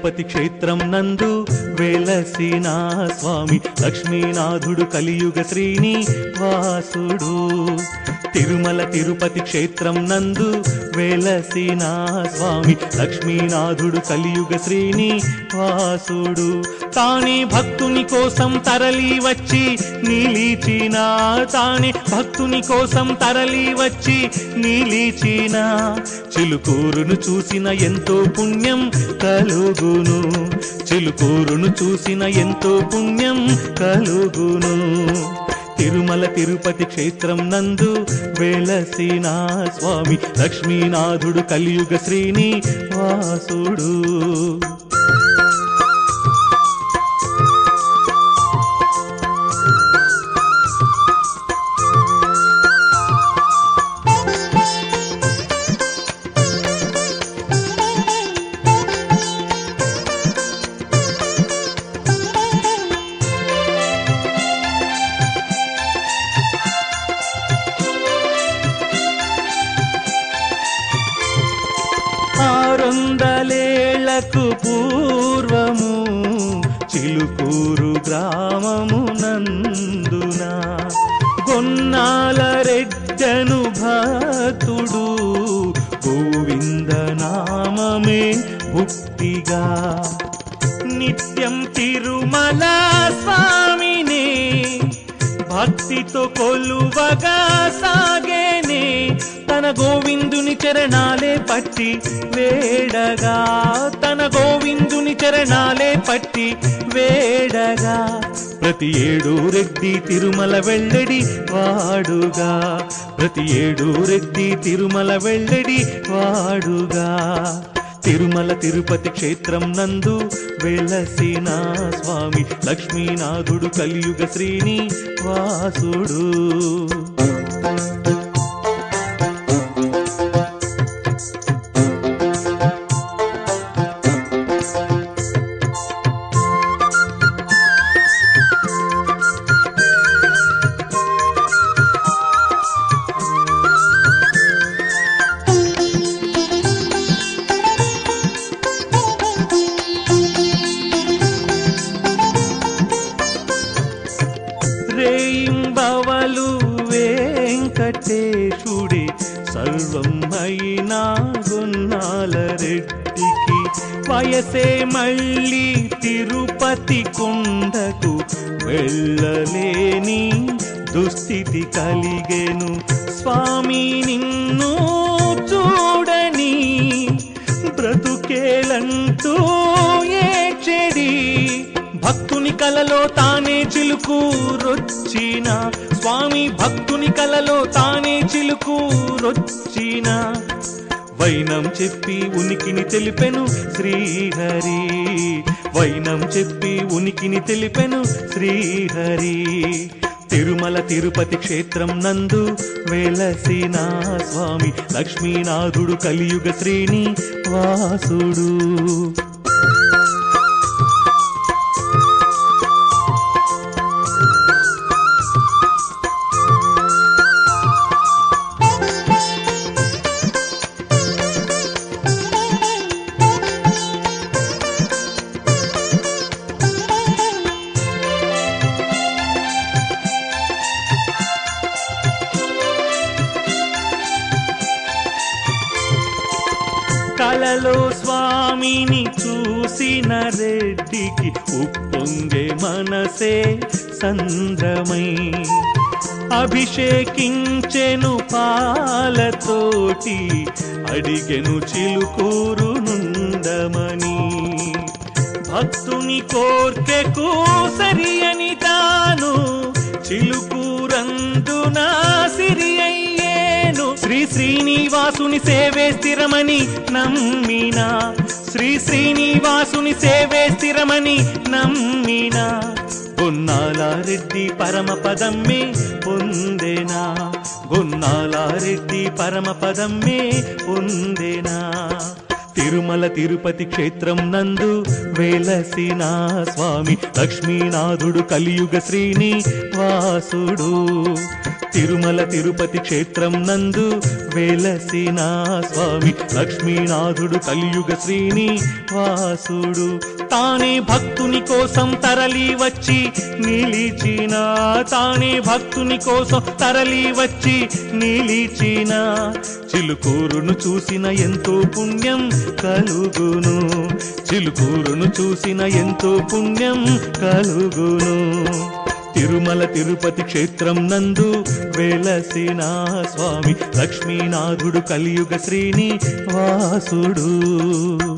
తిరుపతి క్షేత్రం నందు వెలసిన స్వామి లక్ష్మీనాథుడు కలియుగ శ్రీనివాసుడు. తిరుమల తిరుపతి క్షేత్రం నందు వెలసిన స్వామి లక్ష్మీనాథుడు కలియుగ శ్రీనివాసుడు. తానే భక్తుని కోసం తరలి వచ్చి నిలిచిన, తానే భక్తుని కోసం తరలి వచ్చి నిలిచిన, చిలుకూరును చూసిన ఎంతో పుణ్యం కలుగును, చిలుకూరును చూసిన ఎంతో పుణ్యం కలుగును. తిరుమల తిరుపతి క్షేత్రం నందు వెలసిన స్వామి లక్ష్మీనాథుడు కలియుగ శ్రీనివాసుడు. ఆరొందలేళ్లకు పూర్వము చిలుకూరు గ్రామము నందున గొన్నాల రెడ్డను భక్తుడు గోవింద నామమే భుక్తిగా నిత్యం తిరుమల స్వామినే భక్తితో కొలువగా సాగేనే, తన గోవిందుని చరణాలే పట్టి వేడగా, తన గోవిందుని చరణాలే పట్టి వేడగా, ప్రతి ఏడు రెడ్డి తిరుమల వెళ్ళడి వాడుగా, ప్రతి ఏడు రెడ్డి తిరుమల వెళ్ళడి వాడుగా. తిరుమల తిరుపతి క్షేత్రం నందు వెలసిన స్వామి లక్ష్మీనాథుడు కలియుగ శ్రీనివాసుడు. రేయింబవలు వెంకటేశుడే సర్వం అయినా గొన్నాల రెడ్డికి, వయసే మళ్ళీ తిరుపతి కొండకు వెళ్ళలేని దుస్థితి కలిగేను. స్వామి నిన్ను చూడని బ్రతుకేలంటూ ఏడ్చెడి, భక్తుని కలలో తానే చిలుకూరొచ్చిన స్వామి, భక్తుని కలలో తానే చిలుకూరొచ్చిన, వైనం చెప్పి ఉనికిని తెలిపెను శ్రీహరి, వైనం చెప్పి ఉనికిని తెలిపెను శ్రీహరి. తిరుమల తిరుపతి క్షేత్రం నందు వెలసిన స్వామి లక్ష్మీనాథుడు కలియుగ శ్రీనివాసుడు. కలలో స్వామిని చూసిన రెడ్డికి ఉప్పొంగే మనసే సంద్రమై, అభిషేకించెను పాలతోటి అడిగెను చిలుకూరు నుండమని, భక్తుని కోర్కెకు సరి అని తాను చిలుకూరందున సిరి అయ్యేను. శ్రీ శ్రీనివాసుని సేవే స్థిరమని నమ్మిన, శ్రీ శ్రీనివాసుని సేవే స్థిరమని నమ్మిన, గొన్నాల రెడ్డి పరమ పదమ్మే పొందెనా, గొన్నాల రెడ్డి పరమ పదమ్మే పొందెనా. తిరుమల తిరుపతి క్షేత్రం నందు వెలసిన స్వామి లక్ష్మీనాథుడు కలియుగ శ్రీనివాసుడు. తిరుమల తిరుపతి క్షేత్రం నందు వెలసిన స్వామి లక్ష్మీనాథుడు కలియుగ శ్రీనివాసుడు తానే భక్తుని కోసం తరలి వచ్చి నిలిచిన తానే భక్తుని కోసం తరలి వచ్చి నిలిచిన చిలుకూరును చూసిన ఎంతో పుణ్యం కలుగును చిలుకూరును చూసిన ఎంతో పుణ్యం కలుగును తిరుమల తిరుపతి క్షేత్రం నందు వెలసిన స్వామి లక్ష్మీనాథుడు కలియుగ శ్రీనివాసుడు